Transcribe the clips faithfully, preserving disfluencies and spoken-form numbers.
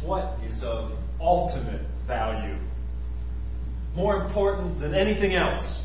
What is of ultimate value? More important than anything else?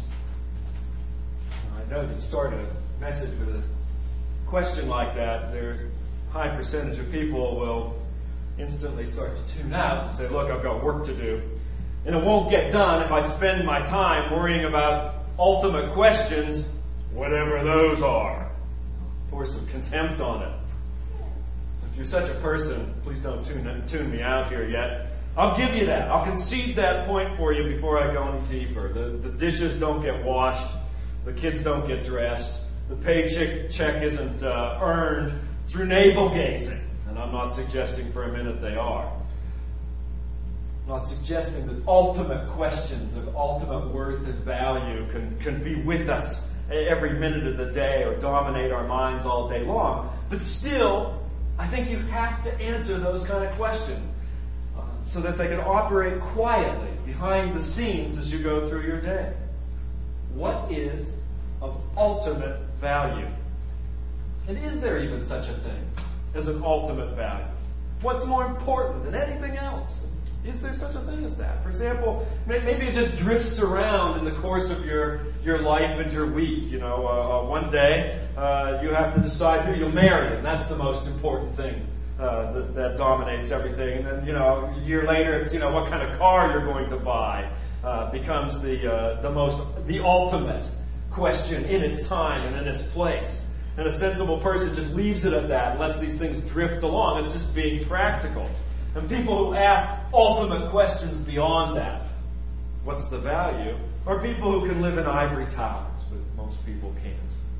I know you start a message with a question like that, there's a high percentage of people will instantly start to tune out and say, look, I've got work to do. And it won't get done if I spend my time worrying about ultimate questions, whatever those are. Pour some contempt on it. If you're such a person, please don't tune, tune me out here yet. I'll give you that. I'll concede that point for you before I go any deeper. The, the dishes don't get washed. The kids don't get dressed. The paycheck check isn't uh, earned through navel gazing. And I'm not suggesting for a minute they are. I'm not suggesting that ultimate questions of ultimate worth and value can, can be with us every minute of the day or dominate our minds all day long. But still, I think you have to answer those kind of questions uh, so that they can operate quietly behind the scenes as you go through your day. What is of ultimate value? And is there even such a thing as an ultimate value? What's more important than anything else? Is there such a thing as that? For example, maybe it just drifts around in the course of your, your life and your week. You know, uh, one day uh, you have to decide who you'll marry, and that's the most important thing uh, that, that dominates everything. And then, you know, a year later, it's, you know, what kind of car you're going to buy uh, becomes the uh, the most the ultimate question in its time and in its place. And a sensible person just leaves it at that and lets these things drift along. It's just being practical. And people who ask ultimate questions beyond that, what's the value, are people who can live in ivory towers, but most people can't.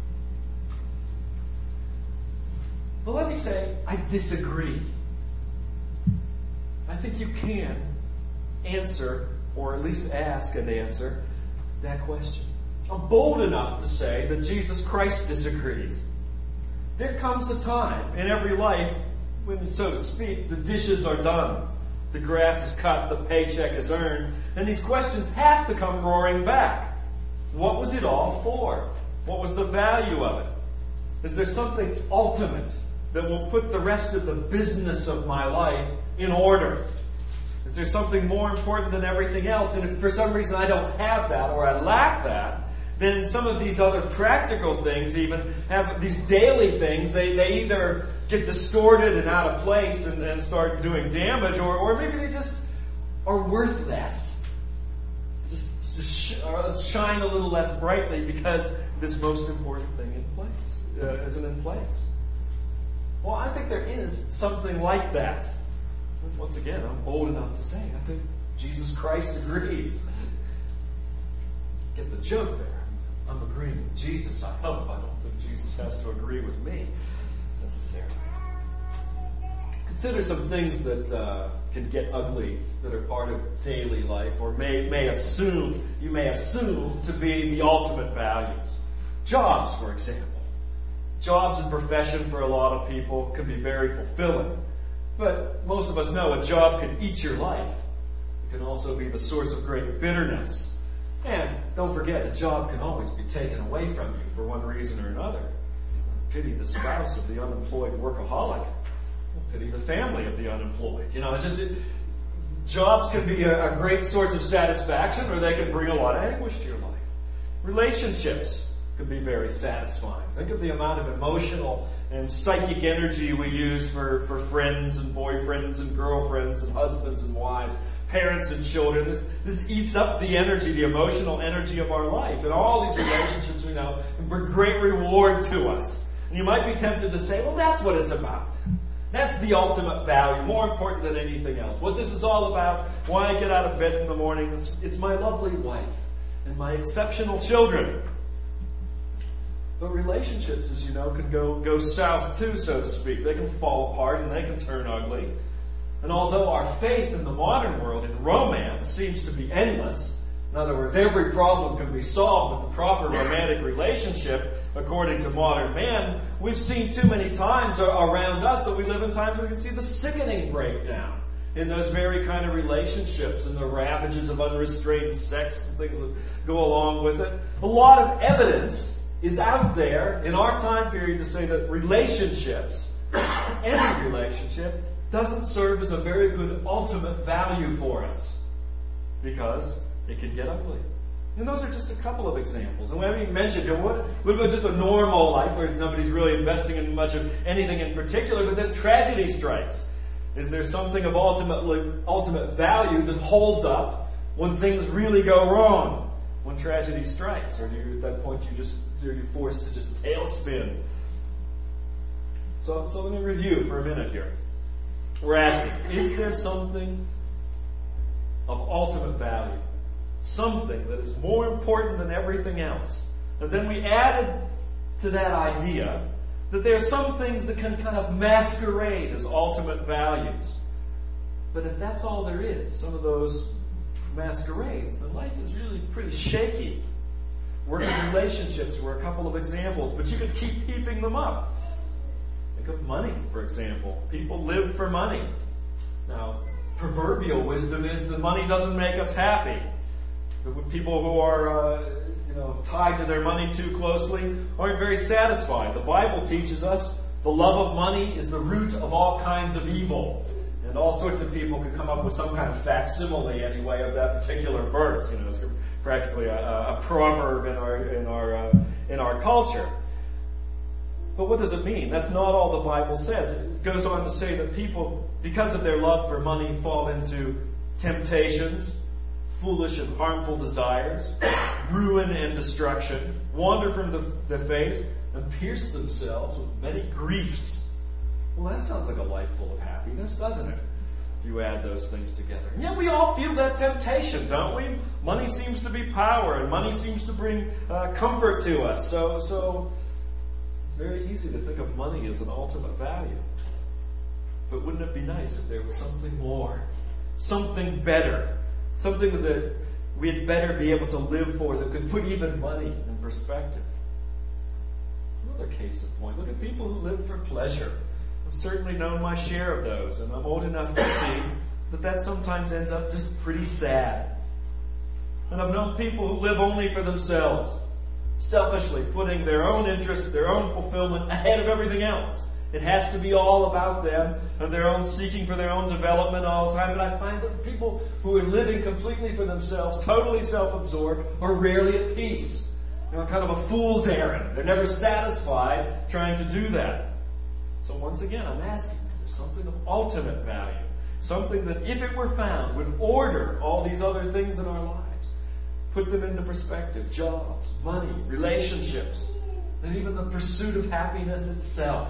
But let me say, I disagree. I think you can answer, or at least ask and answer, that question. I'm bold enough to say that Jesus Christ disagrees. There comes a time in every life when, so to speak, the dishes are done, the grass is cut, the paycheck is earned, and these questions have to come roaring back. What was it all for? What was the value of it? Is there something ultimate that will put the rest of the business of my life in order? Is there something more important than everything else? And if for some reason I don't have that or I lack that, then some of these other practical things even have these daily things, they, they either get distorted and out of place and, and start doing damage, or, or maybe they just are worth less. Just, just sh- uh, shine a little less brightly because this most important thing in place uh, isn't in place. Well, I think there is something like that. Once again, I'm bold enough to say, I think Jesus Christ agrees. Get the joke there. I'm agreeing with Jesus. I hope. I don't think Jesus has to agree with me necessarily. Consider some things that uh, can get ugly that are part of daily life, or may may assume you may assume to be the ultimate values. Jobs, for example. Jobs and profession for a lot of people can be very fulfilling. But most of us know a job can eat your life. It can also be the source of great bitterness. And don't forget, a job can always be taken away from you for one reason or another. Pity the spouse of the unemployed workaholic. Pity the family of the unemployed. You know, it's just, it, jobs can be a, a great source of satisfaction, or they can bring a lot of anguish to your life. Relationships can be very satisfying. Think of the amount of emotional and psychic energy we use for, for friends and boyfriends and girlfriends and husbands and wives, parents and children. This, this eats up the energy, the emotional energy of our life. And all these relationships we know bring great reward to us. And you might be tempted to say, well, that's what it's about. That's the ultimate value, more important than anything else. What this is all about, why I get out of bed in the morning, it's, it's my lovely wife and my exceptional children. But relationships, as you know, can go, go south too, so to speak. They can fall apart and they can turn ugly. And although our faith in the modern world in romance seems to be endless, in other words, every problem can be solved with the proper romantic relationship, according to modern man, we've seen too many times around us that we live in times where we can see the sickening breakdown in those very kind of relationships and the ravages of unrestrained sex and things that go along with it. A lot of evidence is out there in our time period to say that relationships, any relationship, doesn't serve as a very good ultimate value for us because it can get ugly. And those are just a couple of examples. And we mentioned, you know, what, what about just a normal life where nobody's really investing in much of anything in particular, but then tragedy strikes? Is there something of ultimate, ultimate value that holds up when things really go wrong, when tragedy strikes? Or do you, at that point, you just, are you forced to just tailspin? So, so let me review for a minute here. We're asking, is there something of ultimate value? Something that is more important than everything else? And then we added to that idea that there are some things that can kind of masquerade as ultimate values. But if that's all there is, some of those masquerades, then life is really pretty shaky. Working relationships were a couple of examples, but you could keep heaping them up. Think of money, for example. People live for money. Now, proverbial wisdom is that money doesn't make us happy. But people who are uh, you know, tied to their money too closely aren't very satisfied. The Bible teaches us the love of money is the root of all kinds of evil. And all sorts of people can come up with some kind of facsimile anyway of that particular verse. You know, it's practically a, a proverb in our in our uh, in our culture. But what does it mean? That's not all the Bible says. It goes on to say that people, because of their love for money, fall into temptations, foolish and harmful desires, ruin and destruction, wander from the, the faith, and pierce themselves with many griefs. Well, that sounds like a life full of happiness, doesn't it? If you add those things together. And yet we all feel that temptation, don't we? Money seems to be power, and money seems to bring uh, comfort to us. So, so it's very easy to think of money as an ultimate value. But wouldn't it be nice if there was something more, something better, something that we had better be able to live for that could put even money in perspective? Another case in point. Look at people who live for pleasure. I've certainly known my share of those, and I'm old enough to see that that sometimes ends up just pretty sad. And I've known people who live only for themselves, selfishly putting their own interests, their own fulfillment ahead of everything else. It has to be all about them and their own seeking for their own development all the time. But I find that people who are living completely for themselves, totally self-absorbed, are rarely at peace. They're kind of a fool's errand. They're never satisfied trying to do that. So once again, I'm asking, is there something of ultimate value? Something that, if it were found, would order all these other things in our lives, put them into perspective: jobs, money, relationships, and even the pursuit of happiness itself.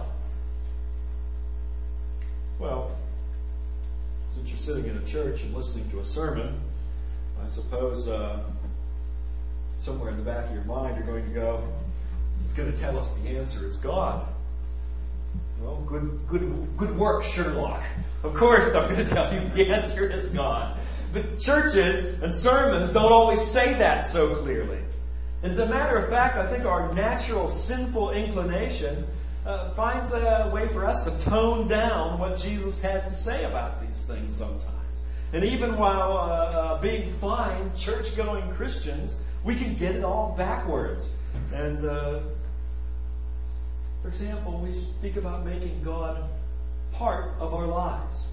Well, since you're sitting in a church and listening to a sermon, I suppose uh, somewhere in the back of your mind you're going to go, it's going to tell us the answer is God. Well, good, good, good work, Sherlock. Of course I'm going to tell you the answer is God. But churches and sermons don't always say that so clearly. As a matter of fact, I think our natural sinful inclination Uh, finds a way for us to tone down what Jesus has to say about these things sometimes. And even while uh, uh, being fine, church-going Christians, we can get it all backwards. And, uh, for example, we speak about making God part of our lives.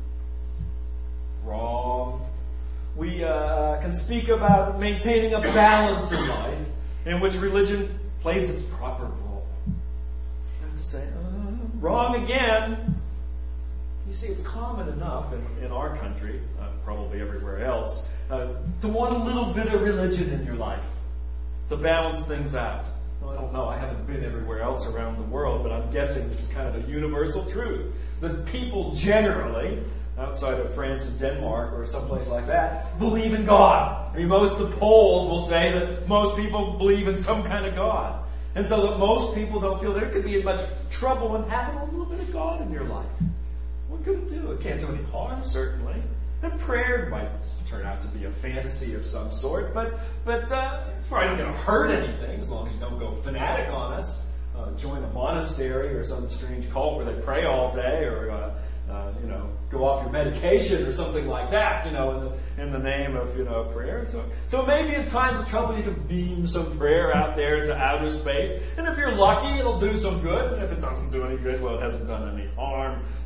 Wrong. We uh, can speak about maintaining a balance in life in which religion plays its proper role. Say, uh, wrong again. You see, it's common enough in, in our country, uh, probably everywhere else, uh, to want a little bit of religion in your life to balance things out. Well, I don't know, I haven't been everywhere else around the world, but I'm guessing this is kind of a universal truth. That people generally, outside of France and Denmark or someplace like that, believe in God. I mean, most of the polls will say that most people believe in some kind of God. And so that most people don't feel there could be much trouble in having a little bit of God in your life. What could it do? It can't do any harm, certainly. And prayer might turn out to be a fantasy of some sort, but but uh, it's probably not going to hurt anything as long as you don't go fanatic on us. Uh, join a monastery or some strange cult where they pray all day, or uh, uh, you know, go off your medication or something like that. You know, in the in the name of you know prayer. So so maybe in times of trouble you can beam some prayer out there into outer space, and if you're lucky, it'll do some good. And if it doesn't do any good, well, it hasn't done any harm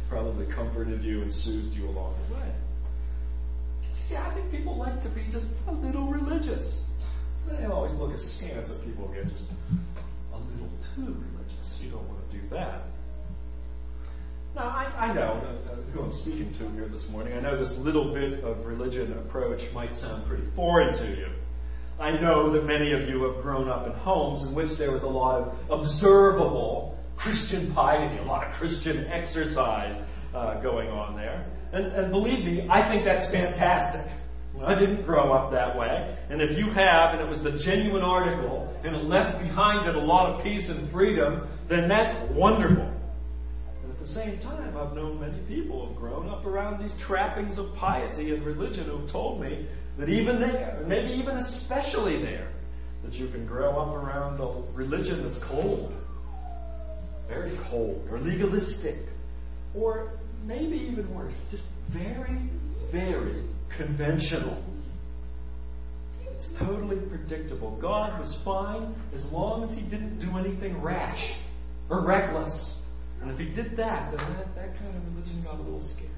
probably comforted you and soothed you along the way. See, I think people like to be just a little religious. They always look askance at people who get just a little too religious. You don't want to do that. Now, I, I know uh, who I'm speaking to here this morning. I know this little bit of religion approach might sound pretty foreign to you. I know that many of you have grown up in homes in which there was a lot of observable Christian piety, a lot of Christian exercise uh, going on there. And, and believe me, I think that's fantastic. I didn't grow up that way. And if you have, and it was the genuine article, and it left behind it a lot of peace and freedom, then that's wonderful. And at the same time, I've known many people who have grown up around these trappings of piety and religion who have told me that even there, maybe even especially there, that you can grow up around a religion that's cold, very cold, or legalistic, or maybe even worse, just very, very conventional. It's totally predictable. God was fine as long as he didn't do anything rash or reckless. And if he did that, then that, that kind of religion got a little scary.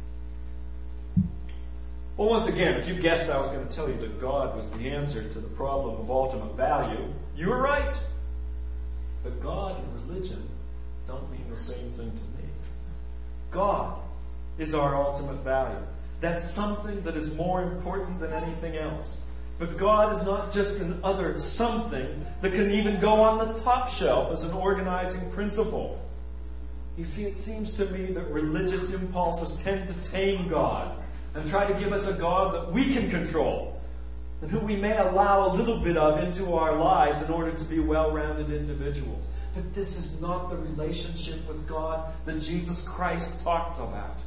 Well, once again, if you guessed I was going to tell you that God was the answer to the problem of ultimate value, you were right. But God and religion don't mean the same thing to me. God is our ultimate value. That's something that is more important than anything else. But God is not just an other something that can even go on the top shelf as an organizing principle. You see, it seems to me that religious impulses tend to tame God and try to give us a God that we can control and who we may allow a little bit of into our lives in order to be well-rounded individuals. But this is not the relationship with God that Jesus Christ talked about.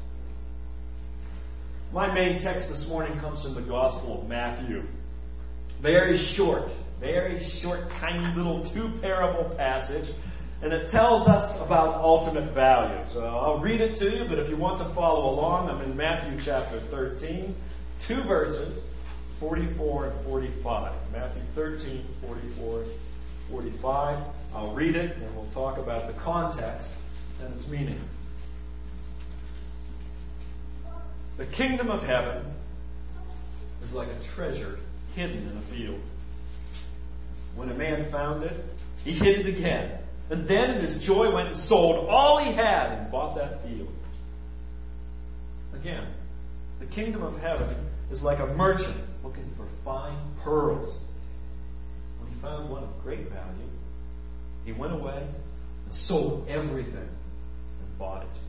My main text this morning comes from the Gospel of Matthew. Very short, very short, tiny little two-parable passage. And it tells us about ultimate value. So I'll read it to you, but if you want to follow along, I'm in Matthew chapter thirteen, two verses, forty-four and forty-five. Matthew thirteen, forty-four, forty-five. I'll read it, and we'll talk about the context and its meaning. The kingdom of heaven is like a treasure hidden in a field. When a man found it, he hid it again. And then in his joy went and sold all he had and bought that field. Again, the kingdom of heaven is like a merchant looking for fine pearls. When he found one of great value, he went away and sold everything and bought it.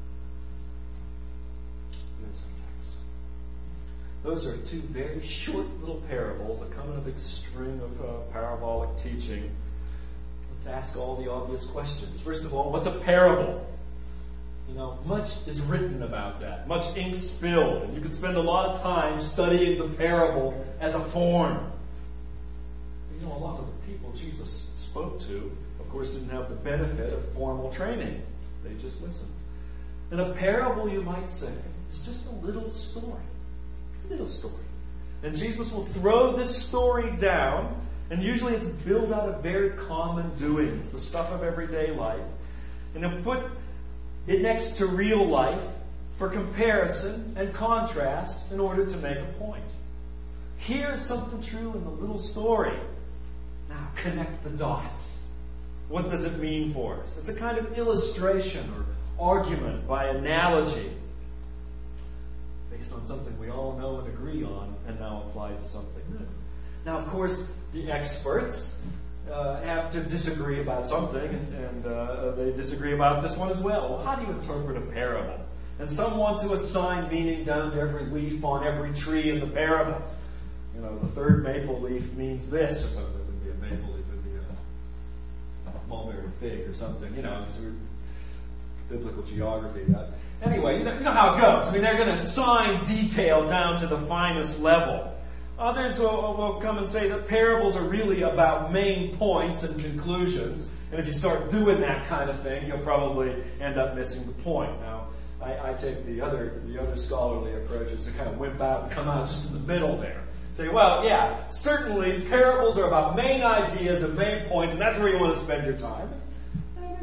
Here's our text. Those are two very short little parables that come in a big string of uh, parabolic teaching. Let's ask all the obvious questions. First of all, what's a parable? You know, much is written about that. Much ink spilled. And you could spend a lot of time studying the parable as a form. You know, a lot of the people Jesus spoke to, of course, didn't have the benefit of formal training. They just listened. And a parable, you might say, is just a little story. A little story. And Jesus will throw this story down. And usually it's built out of very common doings, the stuff of everyday life. And he'll put it next to real life for comparison and contrast in order to make a point. Here's something true in the little story. Now connect the dots. What does it mean for us? It's a kind of illustration or argument by analogy based on something we all know and agree on and now applied to something new. Now, of course, the experts uh, have to disagree about something, and, and uh, they disagree about this one as well. Well, how do you interpret a parable? And some want to assign meaning down to every leaf on every tree in the parable. You know, the third maple leaf means this, or something. It wouldn't be a maple leaf, it would be a mulberry fig or something. You know, sort of biblical geography. Uh, anyway, you know, you know how it goes. I mean, they're going to assign detail down to the finest level. Others will, will come and say that parables are really about main points and conclusions. And if you start doing that kind of thing, you'll probably end up missing the point. Now, I, I take the other the other scholarly approaches to kind of wimp out and come out just in the middle there. Say, well, yeah, certainly parables are about main ideas and main points, and that's where you want to spend your time. And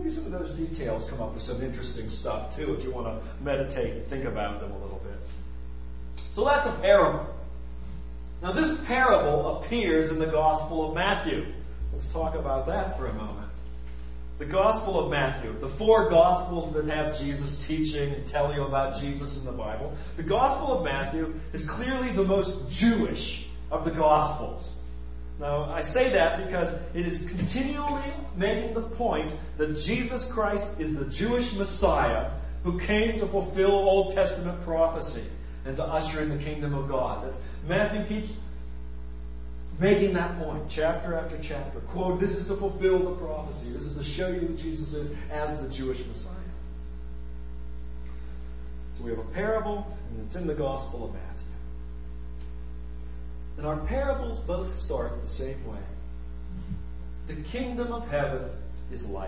maybe some of those details come up with some interesting stuff too, if you want to meditate and think about them a little bit. So that's a parable. Now this parable appears in the Gospel of Matthew. Let's talk about that for a moment. The Gospel of Matthew, the four Gospels that have Jesus teaching and telling you about Jesus in the Bible, the Gospel of Matthew is clearly the most Jewish of the Gospels. Now, I say that because it is continually making the point that Jesus Christ is the Jewish Messiah who came to fulfill Old Testament prophecy and to usher in the kingdom of God. That's, Matthew keeps making that point, chapter after chapter. Quote, this is to fulfill the prophecy. This is to show you who Jesus is as the Jewish Messiah. So we have a parable, and it's in the Gospel of Matthew. And our parables both start the same way. The kingdom of heaven is like.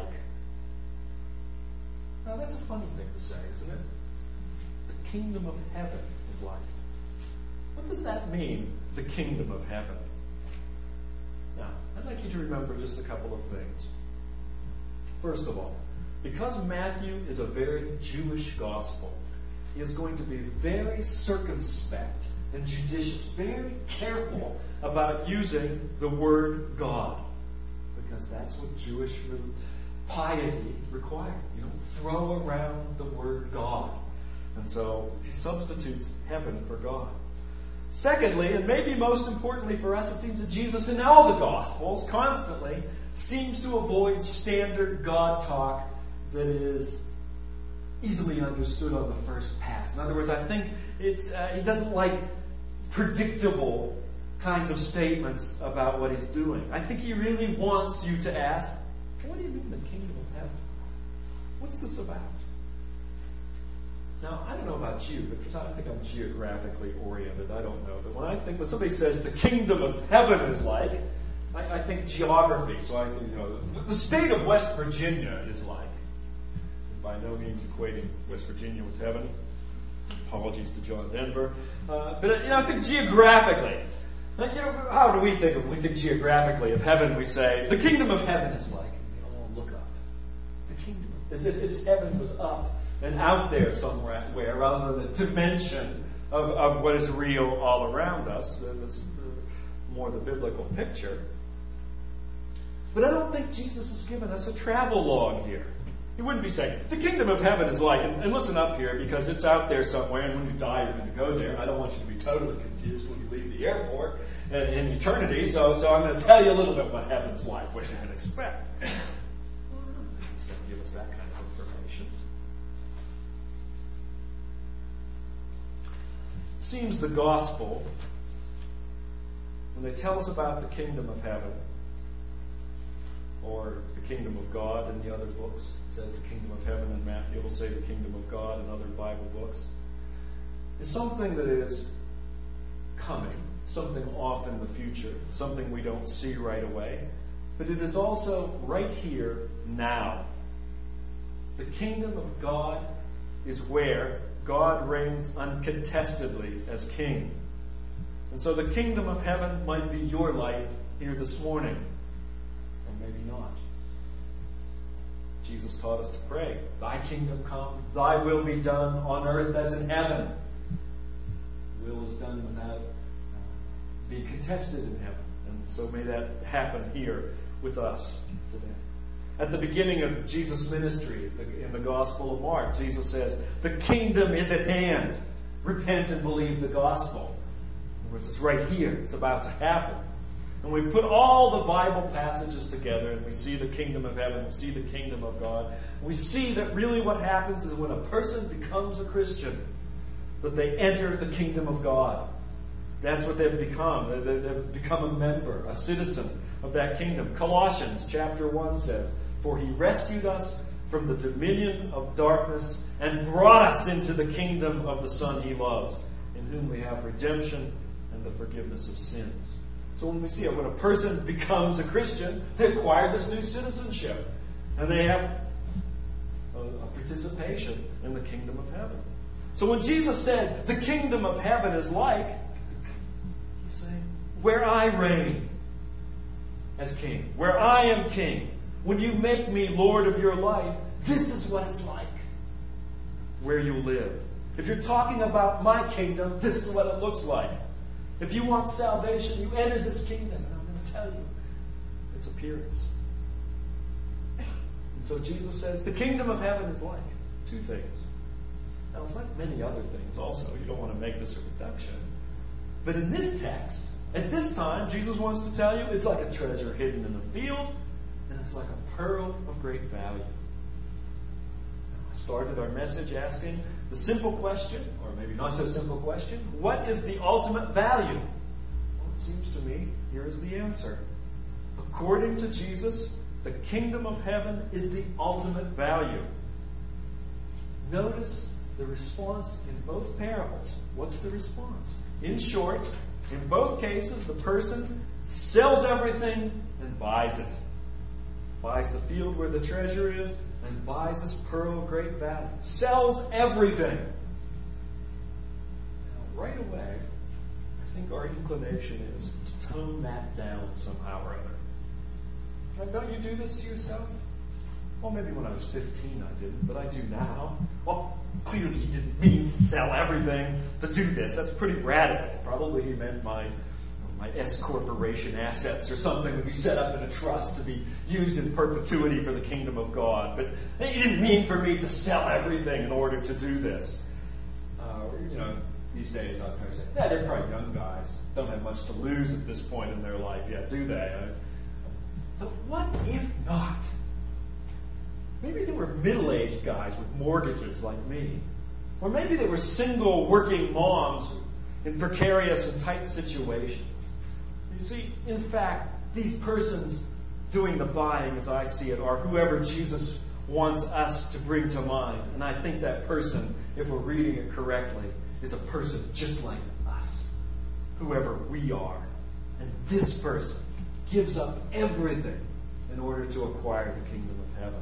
Now that's a funny thing to say, isn't it? The kingdom of heaven is like. What does that mean, the kingdom of heaven? Now, I'd like you to remember just a couple of things. First of all, because Matthew is a very Jewish gospel, he is going to be very circumspect and judicious, very careful about using the word God. Because that's what Jewish piety required. You don't throw around the word God. And so he substitutes heaven for God. Secondly, and maybe most importantly for us, it seems that Jesus in all the Gospels constantly seems to avoid standard God talk that is easily understood on the first pass. In other words, I think it's uh, he doesn't like predictable kinds of statements about what he's doing. I think he really wants you to ask, what do you mean the kingdom of heaven? What's this about? Now, I don't know about you, because I think I'm geographically oriented. I don't know. But when I think, when somebody says the kingdom of heaven is like, I, I think geography. So I say, you know, the, the state of West Virginia is like. By no means equating West Virginia with heaven. Apologies to John Denver. Uh, but, you know, I think geographically. You know, how do we think of, we think geographically of heaven? We say, the kingdom of heaven is like, and we all look up. The kingdom, as if its heaven was up and out there somewhere, rather than a dimension of, of what is real all around us. That's more the biblical picture. But I don't think Jesus has given us a travel log here. He wouldn't be saying, the kingdom of heaven is like, and, and listen up here, because it's out there somewhere, and when you die, you're going to go there. I don't want you to be totally confused when you leave the airport and in eternity, so, so I'm going to tell you a little bit what heaven's like, what you can expect. He's going to give us that kind of information. It seems the gospel, when they tell us about the kingdom of heaven, or the kingdom of God in the other books. It says the kingdom of heaven in Matthew. It will say the kingdom of God in other Bible books. It's something that is coming, something off in the future, something we don't see right away. But it is also right here, now. The kingdom of God is where God reigns uncontestedly as king. And so the kingdom of heaven might be your life here this morning. Maybe not. Jesus taught us to pray, thy kingdom come, thy will be done on earth as in heaven. Will is done without uh, being contested in heaven. And so may that happen here with us today. At the beginning of Jesus' ministry in the Gospel of Mark, Jesus says, the kingdom is at hand. Repent and believe the gospel. In other words, it's right here. It's about to happen. And we put all the Bible passages together and we see the kingdom of heaven, we see the kingdom of God. We see that really what happens is when a person becomes a Christian, that they enter the kingdom of God. That's what they've become. They've become a member, a citizen of that kingdom. Colossians chapter one says, for he rescued us from the dominion of darkness and brought us into the kingdom of the Son he loves, in whom we have redemption and the forgiveness of sins. So when we see it, when a person becomes a Christian, they acquire this new citizenship. And they have a, a participation in the kingdom of heaven. So when Jesus says, the kingdom of heaven is like, he's saying, where I reign as king, where I am king, When you make me Lord of your life, this is what it's like where you live. If you're talking about my kingdom, this is what it looks like. If you want salvation, you enter this kingdom, and I'm going to tell you its appearance. And so Jesus says, the kingdom of heaven is like two things. Now, it's like many other things also. You don't want to make this a reduction. But in this text, at this time, Jesus wants to tell you it's like a treasure hidden in the field, and it's like a pearl of great value. I started our message asking the simple question, or maybe not so simple question, what is the ultimate value? Well, it seems to me, here is the answer. According to Jesus, the kingdom of heaven is the ultimate value. Notice the response in both parables. What's the response? In short, in both cases, the person sells everything and buys it. Buys the field where the treasure is and buys this pearl of great value. Sells everything. Now, right away, I think our inclination is to tone that down somehow or other. Now, don't you do this to yourself? Well, maybe when I was fifteen I didn't, but I do now. Well, clearly he didn't mean to sell everything to do this. That's pretty radical. Probably he meant my my S corporation assets or something would be set up in a trust to be used in perpetuity for the kingdom of God. But he didn't mean for me to sell everything in order to do this. Uh, you know, these days I was going to say, yeah, they're probably young guys. Don't have much to lose at this point in their life yet, do they? Uh, but what if not? Maybe they were middle-aged guys with mortgages like me. Or maybe they were single working moms in precarious and tight situations. You see, in fact, these persons doing the buying, as I see it, are whoever Jesus wants us to bring to mind. And I think that person, if we're reading it correctly, is a person just like us, whoever we are. And this person gives up everything in order to acquire the kingdom of heaven.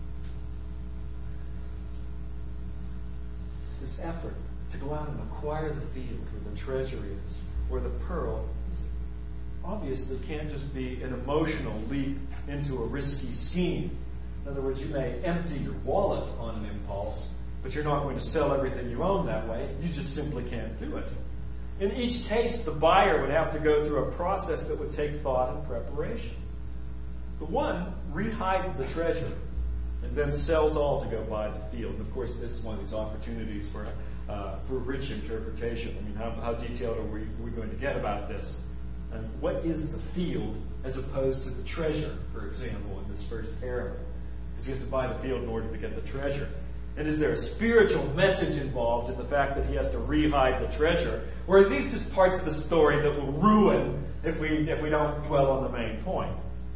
This effort to go out and acquire the field where the treasure is, where the pearl is, obviously can't just be an emotional leap into a risky scheme. In other words, you may empty your wallet on an impulse, but you're not going to sell everything you own that way. You just simply can't do it. In each case, the buyer would have to go through a process that would take thought and preparation. The one rehides the treasure and then sells all to go buy the field. And of course, this is one of these opportunities for uh, for rich interpretation. I mean, how, how detailed are we, are we going to get about this? And what is the field as opposed to the treasure, for example, in this first parable? Because he has to buy the field in order to get the treasure. And is there a spiritual message involved in the fact that he has to re-hide the treasure? Or are these just parts of the story that will ruin if we if we don't dwell on the main point?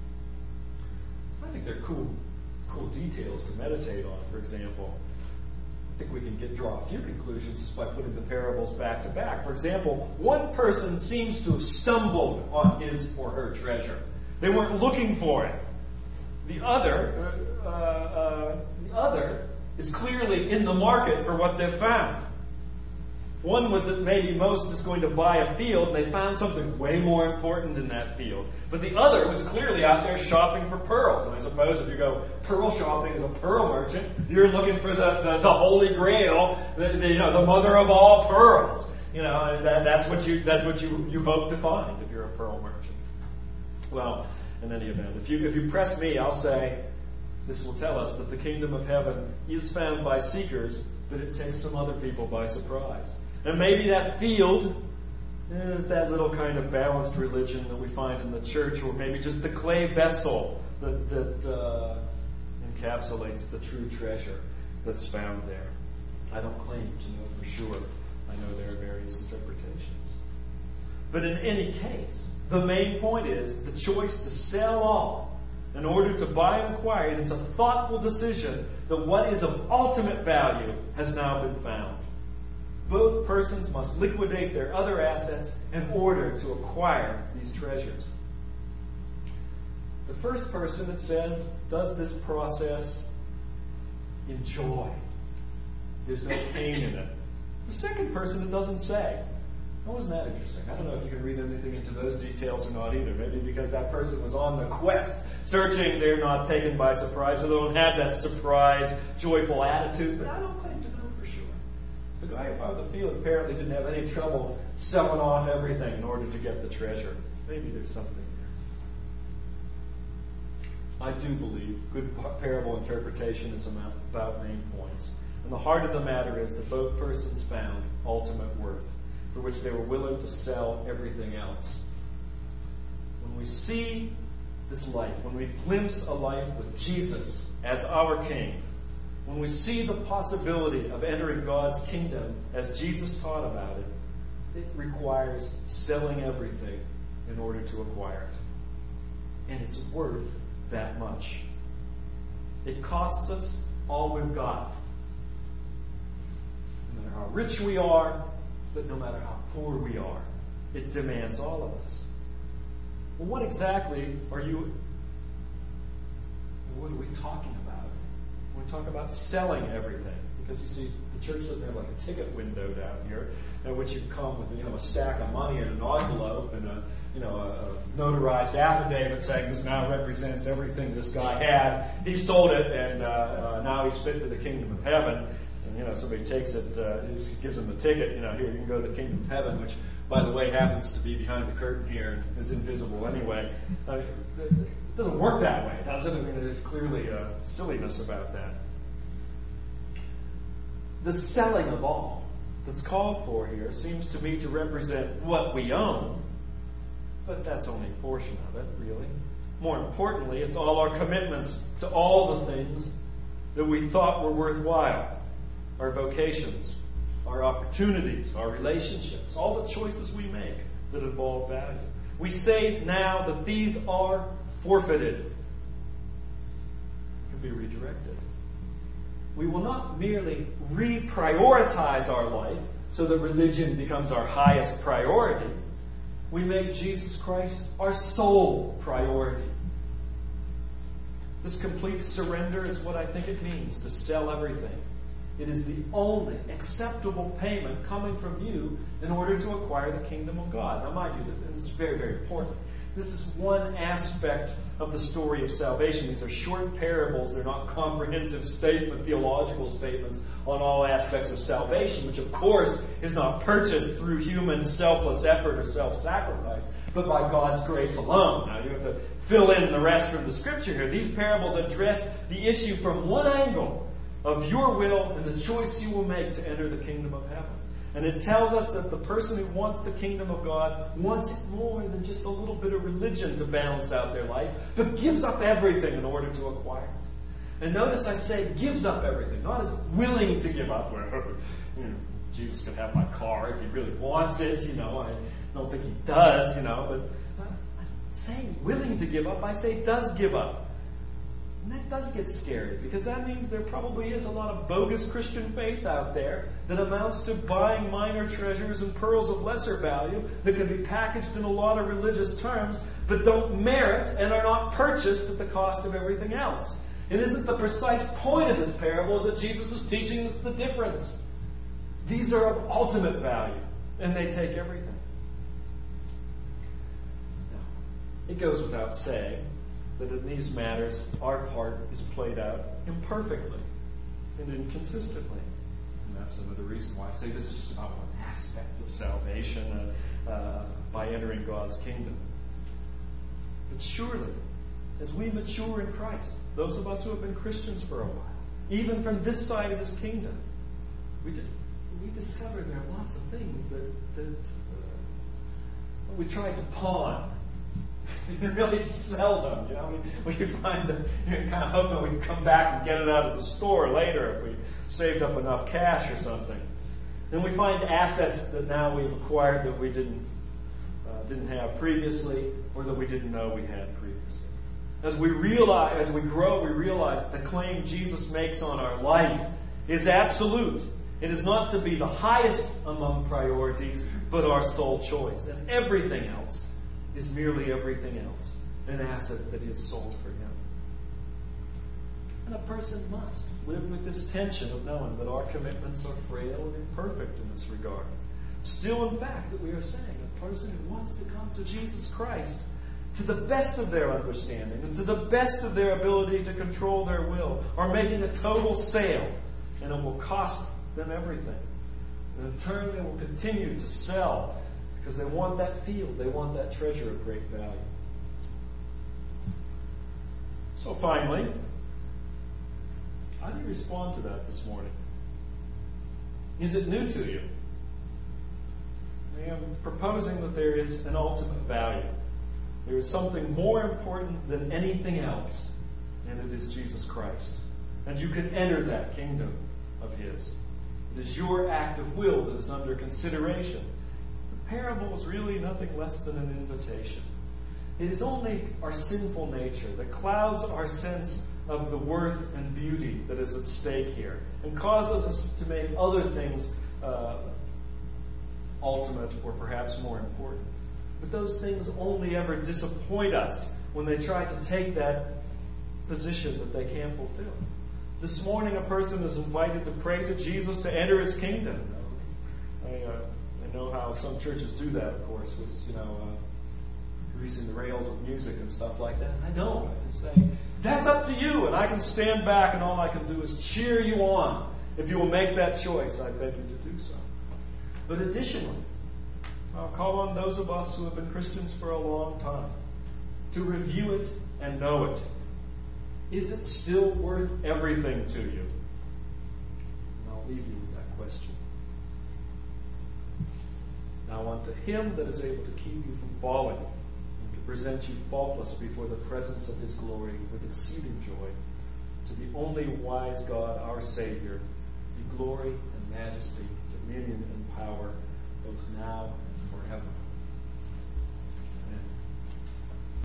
I think they're cool, cool details to meditate on. For example, I think we can get draw a few conclusions just by putting the parables back to back. For example, one person seems to have stumbled on his or her treasure. They weren't looking for it. The other, uh, uh, the other is clearly in the market for what they've found. One was that maybe most is going to buy a field, and they found something way more important in that field. But the other was clearly out there shopping for pearls. And I suppose if you go pearl shopping as a pearl merchant, you're looking for the, the, the holy grail, the, the, you know, the mother of all pearls. You know, that, that's what you that's what you, you hope to find if you're a pearl merchant. Well, in any event, if you if you press me, I'll say this will tell us that the kingdom of heaven is found by seekers, but it takes some other people by surprise. And maybe that field is that little kind of balanced religion that we find in the church, or maybe just the clay vessel that, that uh, encapsulates the true treasure that's found there. I don't claim to know for sure. I know there are various interpretations. But in any case, the main point is the choice to sell all in order to buy and acquire. And it's a thoughtful decision that what is of ultimate value has now been found. Both persons must liquidate their other assets in order to acquire these treasures. The first person, it says, does this process in joy. There's no pain in it. The second person, it doesn't say. Now, wasn't that interesting? I don't know if you can read anything into those details or not either. Maybe because that person was on the quest, searching, they're not taken by surprise, so they don't have that surprised, joyful attitude. But I don't claim to know for sure. The guy up on the field apparently didn't have any trouble selling off everything in order to get the treasure. Maybe there's something there. I do believe good parable interpretation is about main points. And the heart of the matter is that both persons found ultimate worth, for which they were willing to sell everything else. When we see this life, when we glimpse a life with Jesus as our King, when we see the possibility of entering God's kingdom as Jesus taught about it, it requires selling everything in order to acquire it. And it's worth that much. It costs us all we've got. No matter how rich we are, but no matter how poor we are, it demands all of us. Well, what exactly are you, what are we talking about? When we talk about selling everything, because you see, the church doesn't have like a ticket window down here, at which you come with, you know, a stack of money and an envelope and a, you know, a, a notarized affidavit saying this now represents everything this guy had. He sold it, and uh, uh, now he's fit for the kingdom of heaven. And, you know, somebody takes it, uh, gives him the ticket, you know, here, you can go to the kingdom of heaven, which, by the way, happens to be behind the curtain here and is invisible anyway. Uh, it doesn't work that way, does it? I mean, there's clearly a silliness about that. The selling of all that's called for here seems to me to represent what we own, but that's only a portion of it, really. More importantly, it's all our commitments to all the things that we thought were worthwhile. Our vocations, our opportunities, our relationships, all the choices we make that involve value. We say now that these are forfeited. They can be redirected. We will not merely reprioritize our life so that religion becomes our highest priority. We make Jesus Christ our sole priority. This complete surrender is what I think it means to sell everything. It is the only acceptable payment coming from you in order to acquire the kingdom of God. Now, mind you, this is very, very important. This is one aspect of the story of salvation. These are short parables. They're not comprehensive statement, theological statements on all aspects of salvation, which, of course, is not purchased through human selfless effort or self-sacrifice, but by God's grace alone. Now, you have to fill in the rest from the Scripture here. These parables address the issue from one angle of your will and the choice you will make to enter the kingdom of heaven. And it tells us that the person who wants the kingdom of God wants it more than just a little bit of religion to balance out their life, but gives up everything in order to acquire it. And notice I say gives up everything, not as willing to give up. Well, you know, Jesus can have my car if he really wants it, you know. I don't think he does, you know, but I don't say willing to give up, I say does give up. And that does get scary, because that means there probably is a lot of bogus Christian faith out there that amounts to buying minor treasures and pearls of lesser value that can be packaged in a lot of religious terms, but don't merit and are not purchased at the cost of everything else. And isn't the precise point of this parable is that Jesus is teaching us the difference? These are of ultimate value, and they take everything. Now, it goes without saying that in these matters, our part is played out imperfectly and inconsistently. And that's another reason why I say this is just about one aspect of salvation uh, uh, by entering God's kingdom. But surely, as we mature in Christ, those of us who have been Christians for a while, even from this side of His kingdom, we, di- we discover there are lots of things that, that uh, we tried to pawn. Really seldom, you know. We, we find that you're kind of hoping we can come back and get it out of the store later if we saved up enough cash or something. Then we find assets that now we've acquired that we didn't uh, didn't have previously, or that we didn't know we had previously. As we realize, as we grow, we realize that the claim Jesus makes on our life is absolute. It is not to be the highest among priorities, but our sole choice, and everything else is merely everything else, an asset that is sold for Him. And a person must live with this tension of knowing that our commitments are frail and imperfect in this regard. still in fact that we are saying a person who wants to come to Jesus Christ to the best of their understanding and to the best of their ability to control their will are making a total sale, and it will cost them everything. And in turn, they will continue to sell because they want that field, they want that treasure of great value. So finally, how do you respond to that this morning? Is it new to you? I am proposing that there is an ultimate value. There is something more important than anything else, and it is Jesus Christ. And you can enter that kingdom of His. It is your act of will that is under consideration. The parable is really nothing less than an invitation. It is only our sinful nature that clouds our sense of the worth and beauty that is at stake here and causes us to make other things uh, ultimate or perhaps more important. But those things only ever disappoint us when they try to take that position that they can't fulfill. This morning a person is invited to pray to Jesus to enter His kingdom. I, uh, I know how some churches do that, of course, with, you know, uh, greasing the rails with music and stuff like that. I don't. I just say, that's up to you, and I can stand back and all I can do is cheer you on. If you will make that choice, I beg you to do so. But additionally, I'll call on those of us who have been Christians for a long time to review it and know it. Is it still worth everything to you? And I'll leave you with that question. Now unto Him that is able to keep you from falling and to present you faultless before the presence of His glory with exceeding joy, to the only wise God, our Savior, be glory and majesty, dominion and power, both now and forever.